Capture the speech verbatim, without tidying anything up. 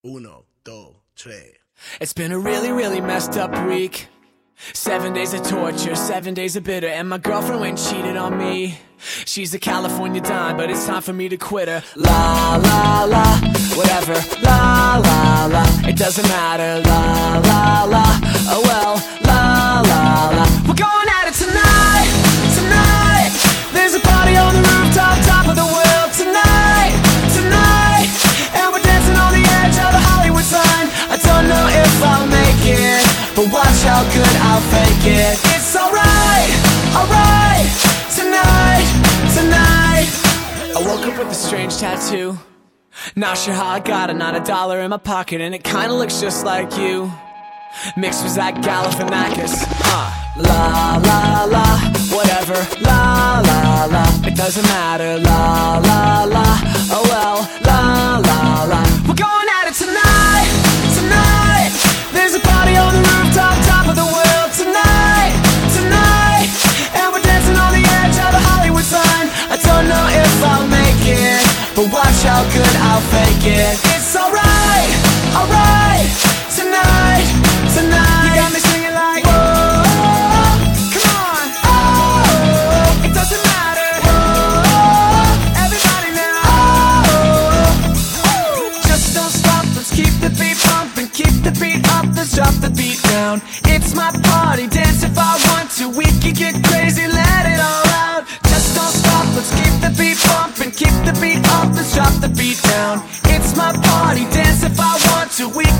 Uno, dos, tres. It's been a really, really messed up week. Seven days of torture, seven days of bitter. And my girlfriend went and cheated on me. She's a California dime, but it's time for me to quit her. La, la, la, whatever. La, la, la, it doesn't matter. La, la, la, oh well. La, la, la, we're going at it tonight, tonight. There's a party on the rooftop, top of the world. Tonight, tonight. And we're dancing on the edge of the Hollywood sign. I don't know if I'll make it, but watch how good I'll fake it. It's alright, alright. Tonight, tonight. I woke up with a strange tattoo. Not sure how I got it, not a dollar in my pocket. And it kinda looks just like you. Mixed with Zach Galifianakis, huh? La, la, la, whatever. La, la, la, it doesn't matter. La, la, la, oh well. La, la, la, we're going at it tonight, tonight. There's a party on the rooftop, top of the world. Tonight, tonight. And we're dancing on the edge of the Hollywood sign. I don't know if I'll make it, but watch how good I'll fake it. It's alright, alright. Tonight, tonight. You got me singing like, whoa, come on. Oh, it doesn't matter. Whoa, everybody now. Oh, just don't stop. Let's keep the beat pumping, keep the beat up. Let's drop the beat down. It's my party, dance if I want to. We can get crazy, let it all out. Just don't stop. Let's keep the beat pumping, keep the beat up. Let's drop the beat down. It's my party, dance if I want to. We